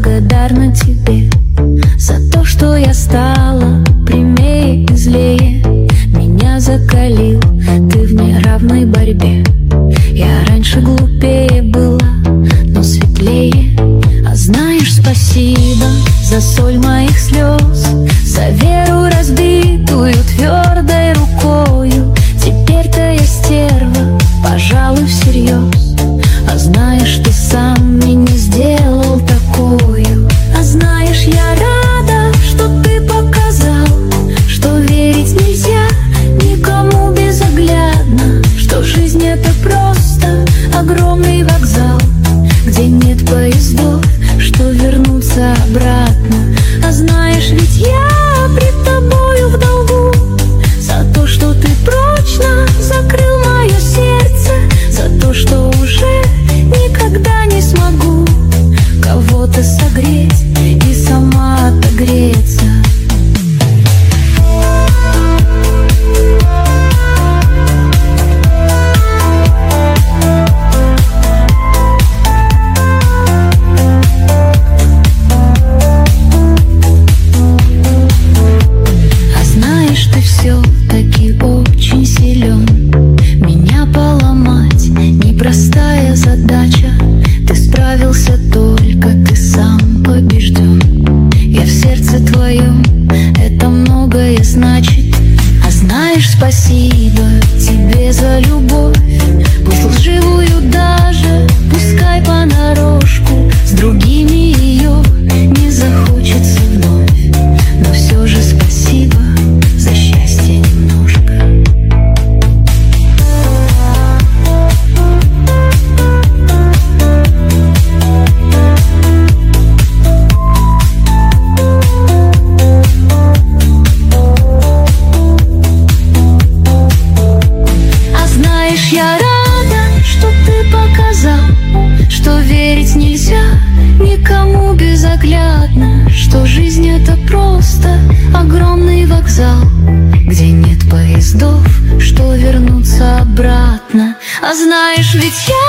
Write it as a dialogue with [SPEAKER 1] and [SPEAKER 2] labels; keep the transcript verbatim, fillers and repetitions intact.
[SPEAKER 1] благодарна тебе за то, что я стала прямее и злее. Меня закалил ты в неравной борьбе. Я раньше глупее была, но светлее. А знаешь, спасибо за соль моих слез, за веру разбитую твердой рукою. Теперь-то я стерва, пожалуй, всерьез. А знаешь, ты сам меня сделал такую. А знаешь, я рада, что ты показал, что верить нельзя никому безоглядно, что жизнь — это просто огромный вокзал, где нет поездов, что вернуться обратно. А знаешь, ведь я пред тобою в долгу за то, что ты прочно закрыл мое сердце, за то, что уже никогда не смогу кого-то согреть и сама отогреться. А знаешь, ты все-таки очень силен. Меня поломать непростая задача. Ты справился, только ты сам побежден. Я в сердце твоем, это многое значит. А знаешь, спасибо тебе за любовь, пусть лживую даже, пускай понарошку. С другими ее не захочется вновь, но все же спасибо за счастье немножко. Я рада, что ты показал, что верить нельзя никому безоглядно, что жизнь — это просто огромный вокзал, где нет поездов, что вернуться обратно. А знаешь, ведь я